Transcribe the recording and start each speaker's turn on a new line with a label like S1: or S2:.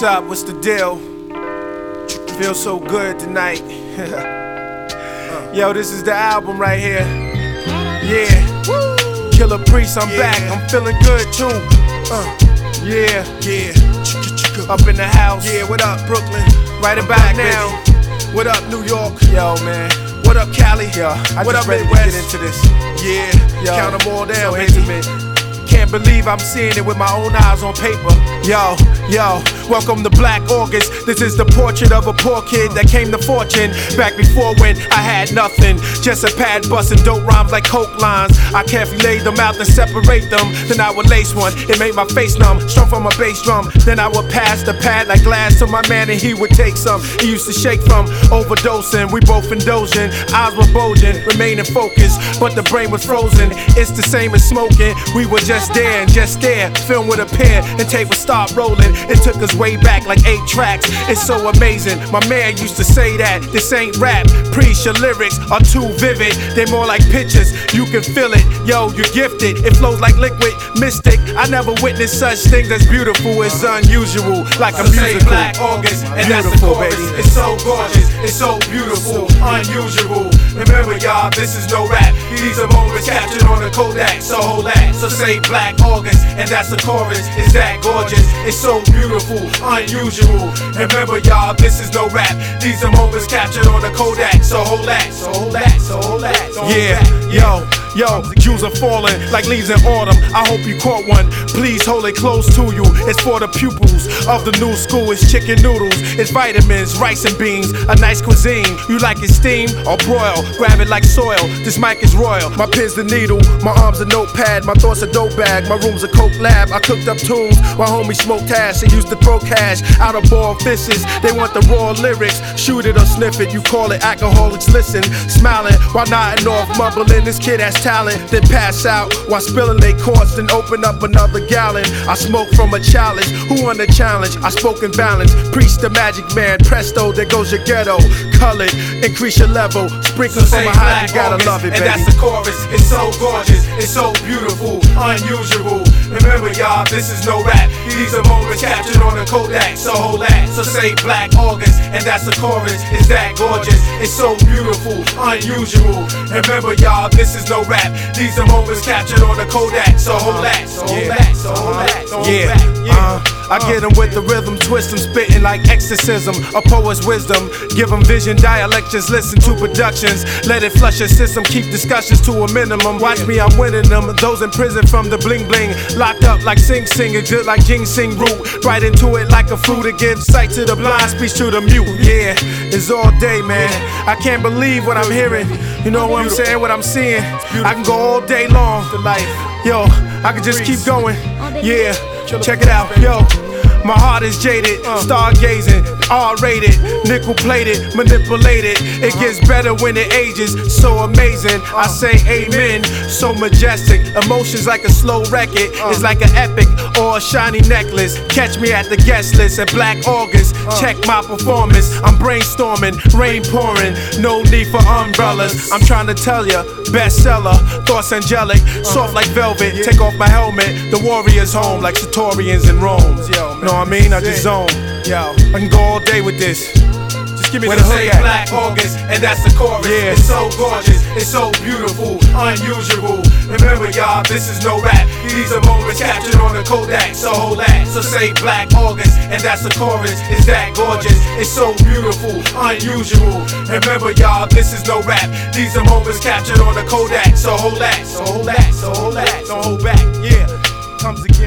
S1: What's up? What's the deal? Feel so good tonight. Yo, this is the album right here. Yeah. Killer Priest, I'm back. I'm feeling good too. Yeah. Up in the house. Yeah, what up, Brooklyn? Right about now. What up, New York? Yo, man. What up, Cali? Yo, what up, Midwest? Get into this. Yeah. Yo, count them all down, so intimate. Can't believe I'm seeing it with my own eyes on paper. Yo, welcome to Black August. This is the portrait of a poor kid that came to fortune back before when I had nothing. Just a pad busting dope rhymes like coke lines. I carefully laid them out and separate them. Then I would lace one, it made my face numb. Strung from a bass drum. Then I would pass the pad like glass to my man and he would take some. He used to shake from overdosing. We both indulging, eyes were bulging, remaining focused, but the brain was frozen. It's the same as smoking. We were just there and just there. Film with a pen and tape would start rolling. It took us way back like 8 tracks. It's so amazing. My man used to say that this ain't rap. Priest, your lyrics are too vivid. They're more like pictures. You can feel it. Yo, you're gifted. It flows like liquid. Mystic. I never witnessed such things as beautiful. It's unusual. Like a musical. Black August, and that's the chorus. Baby. It's so gorgeous. It's so beautiful. Unusual. Remember, y'all, this is no rap. These are moments captured on a Kodak. So hold that. So say Black August, and that's the chorus. It's that gorgeous. It's so beautiful, unusual. Remember, y'all, this is no rap. These are moments captured on a Kodak. So hold that. Yeah, yo, Jews are falling like leaves in autumn. I hope you caught one. Please hold it close to you. It's for the pupils of the new school. It's chicken noodles, it's vitamins, rice and beans, a nice cuisine. You like it steamed or broiled? Grab it like soil. This mic is royal. My pen's the needle, my arm's a notepad, my thoughts a dope bag, my room's a coke lab. I cooked up tunes while homies smoked hash. They used to throw cash out of ball fishes. They want the raw lyrics, shoot it or sniff it. You call it alcoholics, listen, smiling while nodding off, mumbling. This kid has talent, then pass out while spilling they quarts, then open up another gallon. I smoke from a challenge. Who won the challenge? I spoke in balance. Preach the magic man. Presto, there goes your ghetto. Colored, increase your level. Sprinkle from a high, you gotta love it, baby. And that's the chorus. It's so gorgeous. It's so beautiful, unusual. Remember, y'all, this is no rap. These are moments captured on a Kodak. So hold that. So say Black August, and that's the chorus. It's that gorgeous. It's so beautiful, unusual. Remember, y'all, this is no rap. These are moments captured on a Kodak. So hold that. I get them with the rhythm, twist them, spitting like exorcism, a poet's wisdom. Give them vision, dialect, just listen to productions. Let it flush your system, keep discussions to a minimum. Watch me, I'm winning them. Those in prison from the bling bling, locked up like Sing Sing, it's good like ginseng root. Right into it like a fruit, it gives sight to the blind, speech to the mute. Yeah, it's all day, man. I can't believe what I'm hearing. You know what I'm saying, what I'm seeing. I can go all day long. Yo, I can just keep going. Yeah, check it out, yo. My heart is jaded, stargazing, R-rated, nickel-plated, manipulated. It gets better when it ages, so amazing. I say amen, so majestic. Emotions like a slow record, it's like an epic or a shiny necklace. Catch me at the guest list at Black August. Check my performance, I'm brainstorming, rain pouring, no need for umbrellas. I'm trying to tell ya, bestseller, thoughts angelic, soft like velvet. Take off my helmet, the warrior's home like Satorians in Rome. Know what I mean? I just zone. Yo, I can go all day with this. Just give me the hook at. Black August, and that's the chorus. Yeah. It's so gorgeous, it's so beautiful, unusual. Remember, y'all, this is no rap. These are moments captured on a Kodak. So hold that. So say Black August, and that's the chorus. It's that gorgeous, it's so beautiful, unusual. Remember, y'all, this is no rap. These are moments captured on a Kodak. So hold that. Don't hold back. Yeah, comes again.